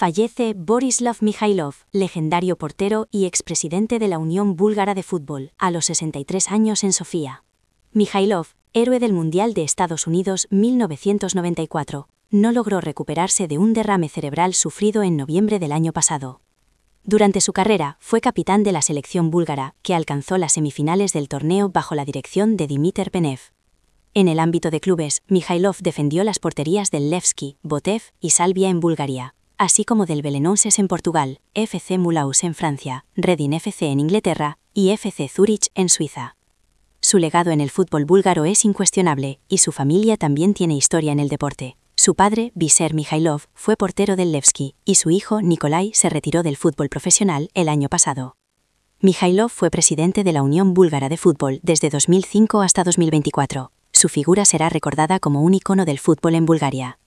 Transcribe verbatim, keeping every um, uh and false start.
Fallece Borislav Mihailov, legendario portero y expresidente de la Unión Búlgara de Fútbol, a los sesenta y tres años en Sofía. Mihailov, héroe del Mundial de Estados Unidos mil novecientos noventa y cuatro, no logró recuperarse de un derrame cerebral sufrido en noviembre del año pasado. Durante su carrera, fue capitán de la selección búlgara, que alcanzó las semifinales del torneo bajo la dirección de Dimitar Penev. En el ámbito de clubes, Mihailov defendió las porterías del Levski, Botev y Salvia en Bulgaria, así como del Belenenses en Portugal, F C Mulhouse en Francia, Reading F C en Inglaterra y F C Zurich en Suiza. Su legado en el fútbol búlgaro es incuestionable, y su familia también tiene historia en el deporte. Su padre, Viser Mihailov, fue portero del Levski, y su hijo, Nikolai, se retiró del fútbol profesional el año pasado. Mihailov fue presidente de la Unión Búlgara de Fútbol desde dos mil cinco hasta dos mil veinticuatro. Su figura será recordada como un icono del fútbol en Bulgaria.